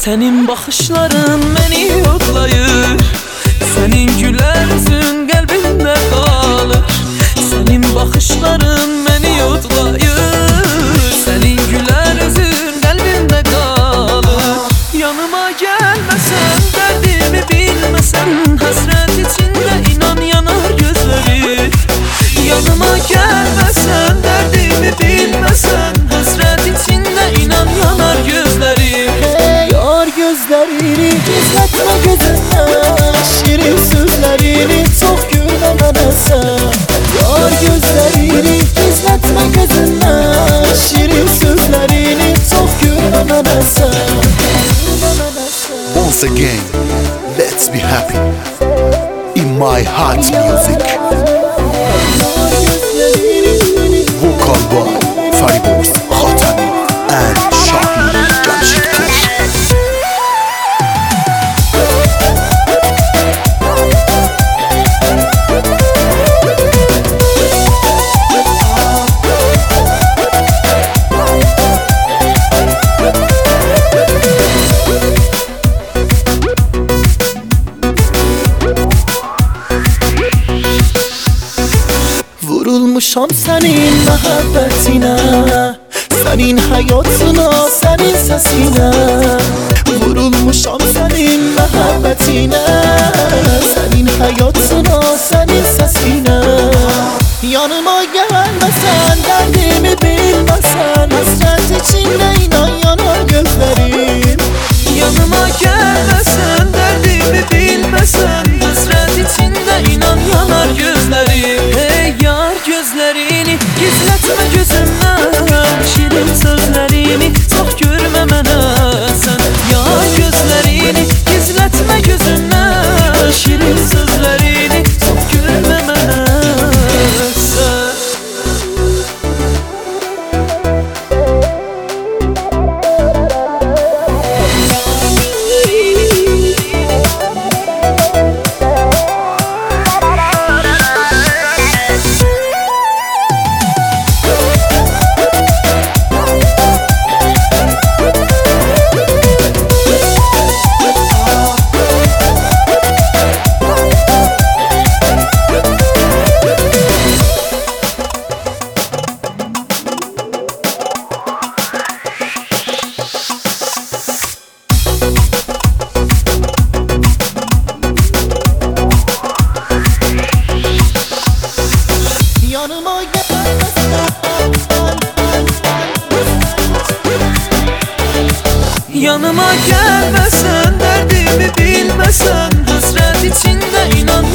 Senin bakışların beni yoklayır, senin güler yüzün kalbimde kalır. Senin bakışların beni yoklayır, senin güler yüzün kalbimde kalır. Yanıma gelmesen, derdimi bilmesen, hasret içinde inan yanar gözleri. Yanıma gelmesen, derdimi bilmesen, hasret içinde inan yanar gözleri. Yar gözlerini gizletme gözünden, şirin sözlerini çok gülme bana sen. Yar gözlerini gizletme gözünden, şirin sözlerini çok gülme bana sen. Once again, let's be happy in my heart music. Vocal by Fariboz Khatami and Shahin Jamshidpur. Vurulmuşam senin muhabbetine, senin hayatına, senin sesine. Vurulmuşam senin muhabbetine, senin hayatına, senin sesine. Yanıma gelmesen, derdimi bilmesen, hasret içinde inan yanar gözlerim. Yanıma gelmesen, derdimi bilmesen, hasret içinde inan yanar gözleri. Hey yar gözlerini gizletme gözümden, şirin sözlerini çok görme mənə sen. Yar gözlerini gizletme gözümden, şirin sözlerini çok görme mənə sen. Yanıma gelmesen, yanıma gelmesen, derdimi bilmesen, hasret içinde inan